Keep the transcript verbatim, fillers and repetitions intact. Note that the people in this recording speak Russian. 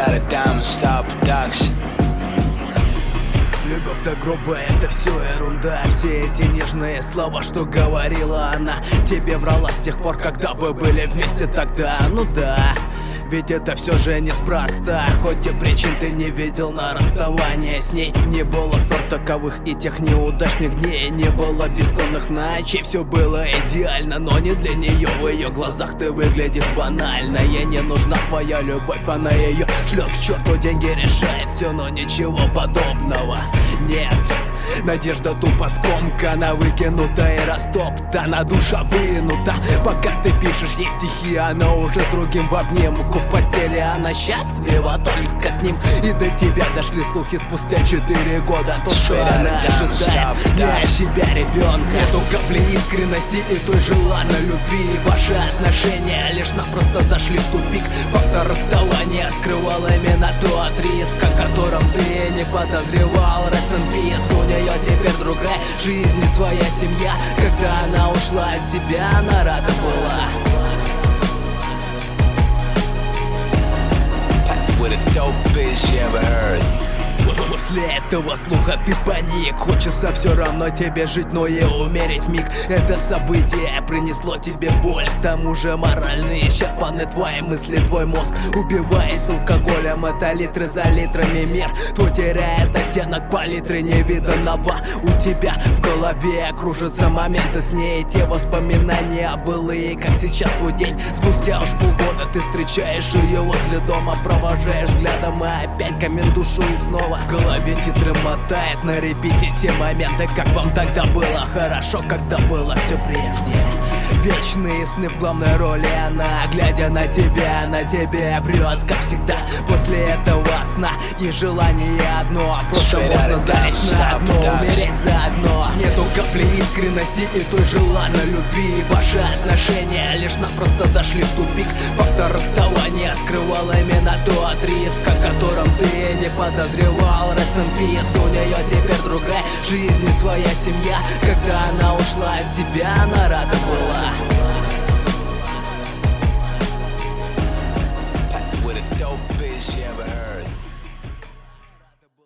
out of Diamond Star Production. Любовь-то грубая, это все ерунда. Все эти нежные слова, что говорила она, тебе врала с тех пор, когда вы были вместе тогда. Ну да, ведь это все же неспроста. Хоть и причин ты не видел на расставание с ней. Не было ссор таковых и тех неудачных дней. Не было бессонных ночей, все было идеально. Но не для нее, в ее глазах ты выглядишь банально. Ей не нужна твоя любовь, она ее шлет к черту. Деньги решает все, но ничего подобного нет. Надежда тупо скомкана, выкинута и растоптана, душа вынута. Пока ты пишешь ей стихи, она уже с другим в обнимку. В постели она счастлива только с ним. И до тебя дошли слухи спустя четыре года. То, что она ожидает не от тебя ребенка. Нету капли искренности и той желанной любви. Ваши отношения лишь напросто зашли в тупик. Фактор расставания скрывал именно тот риск, о котором ты не подозревал. Rest in peace, у нее теперь другая жизнь и своя семья. Когда она ушла от тебя, она рада была. With a dope bitch you ever heard. После этого слуха ты паник. Хочется все равно тебе жить, но и умереть вмиг. Это событие принесло тебе боль. К тому же морально исчерпаны твои мысли, твой мозг. Убиваясь алкоголем, это литры за литрами мир твой теряет оттенок палитры невиданного. У тебя в голове кружатся моменты с ней. Те воспоминания былые, как сейчас твой день. Спустя уж полгода ты встречаешь ее возле дома. Провожаешь взглядом и опять камень душу и снова. В голове титры мотает на репите те моменты, как вам тогда было хорошо, когда было все прежде. Вечные сны в главной роли она, глядя на тебя, на тебя врет, как всегда. После этого сна и желание одно, просто можно залечь на дно, умереть заодно. Нету капли искренности и той желанной любви. Ваши отношения лишь напросто зашли в тупик. Фактор расставания скрывал именно тот риск, о котором ты не подозревал. Rest in peace, у нее теперь другая жизнь и своя семья. Когда она ушла от тебя, она рада была. With a dope bitch you ever heard.